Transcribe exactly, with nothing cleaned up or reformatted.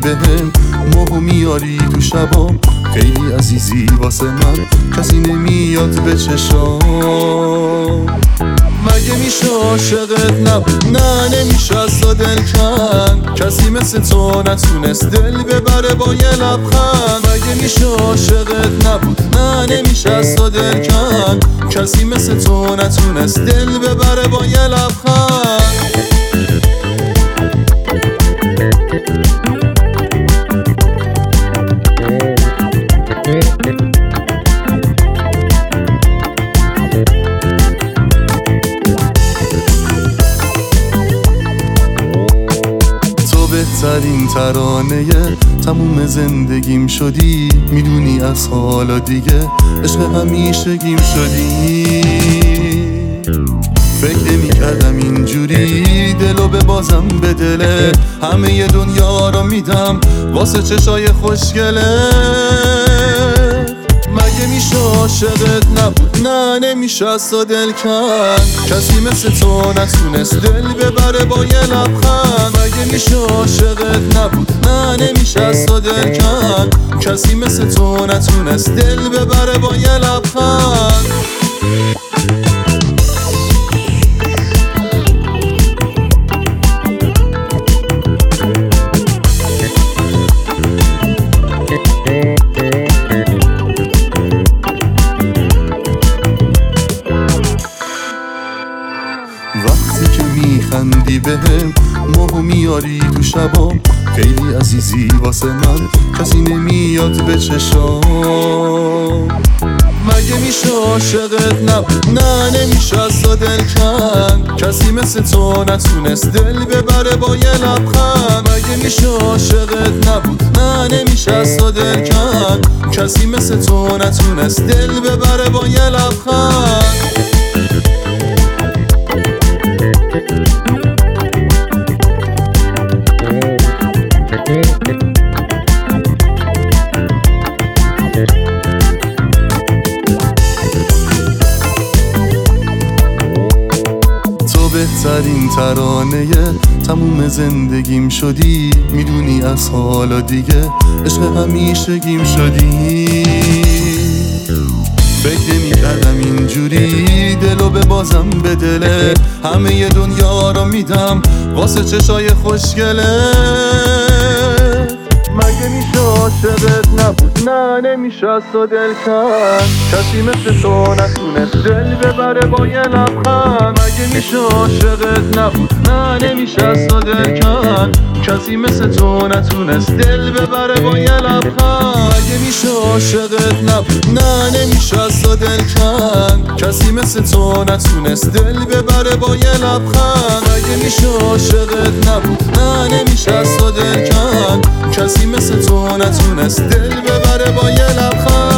بهم، ماهو میاری تو شبام، خیلی عزیزی واسه من، کسی نمیاد به چشام. مگه میشه عاشقت نبود؟ نه نمیشه از تو دل کن، کسی مثل تو نتونست دل ببره با یه لبخند. مگه میشه عاشقت نبود؟ نه نمیشه از تو دل کن، کسی مثل تو نتونست دل ببره با یه لبخند. بهترین ترانه تموم زندگیم شدی، میدونی از حالا دیگه عشق همیشگیم شدی. فکر نمی‌کردم اینجوری دلو ببازم به دله، همه ی دنیا رو میدم واسه چشای خوشگله. مگه میشه عاشقت نبود؟ نه نمیشه از تو دل کن، کسی مثل تو نتونست دل ببره با یه لبخند. مگه میشه عاشقت نبود؟ نه نمیشه از تو دل کن، کسی مثل تو نتونست دل ببره با یه لبخند. وقتی که میخندی بهم، ماهو میاری تو شبام، خیلی عزیزی واسه من، کسی نمیاد به چشام. مگه میشه عاشقت نبود؟ نه نمیشه از تو دل کن، کسی مثل تو نتونست دل ببره با یه لبخند. مگه میشه عاشقت نبود؟ نه نمیشه از تو دل کن، کسی مثل تو نتونست دل ببره با یه لبخند. بهترین ترانه تموم زندگیم شدی، میدونی از حالا دیگه عشق همیشگیم شدی. فکر نمی‌کردم اینجوری دلو ببازم به دله، همه ی دنیا رو میدم واسه چشای خوشگله. مگه میشه عاشقت نبود؟ نه نمیشه از تو دل کن، کسی مثل تو نتونست دل ببره با یه لبخند. مگه میشه عاشقت نبود؟ نه نمیشه از تو دل کن، کسی مثل تو نتونست دل ببره با یه لبخند. مگه میشه عاشقت نبود؟ نه نمیشه از تو دل کن، کسی مثل تو نتونست دل ببره با یه لبخند. مگه میشه عاشقت نبود؟ نه نمیشه از تو دل کن، کسی مثل تو نتونست دل ببره با یه لبخند.